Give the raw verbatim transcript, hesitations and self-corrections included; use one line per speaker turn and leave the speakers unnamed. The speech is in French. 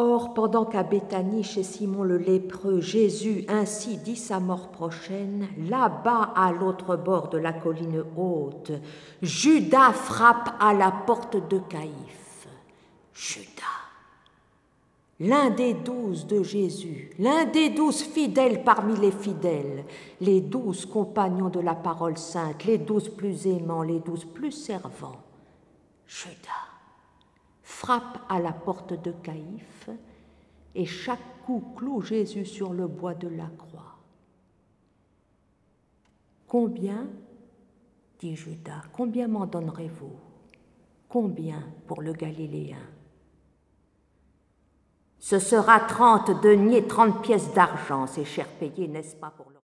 Or, pendant qu'à Béthanie, chez Simon le lépreux, Jésus ainsi dit sa mort prochaine, là-bas, à l'autre bord de la colline haute, Judas frappe à la porte de Caïphe. Judas, l'un des douze de Jésus, l'un des douze fidèles parmi les fidèles, les douze compagnons de la parole sainte, les douze plus aimants, les douze plus servants, Judas frappe à la porte de Caïphe et chaque coup cloue Jésus sur le bois de la croix. Combien, dit Judas, combien m'en donnerez-vous? Combien pour le Galiléen? Ce sera trente deniers, trente pièces d'argent, c'est cher payé, n'est-ce pas, pour le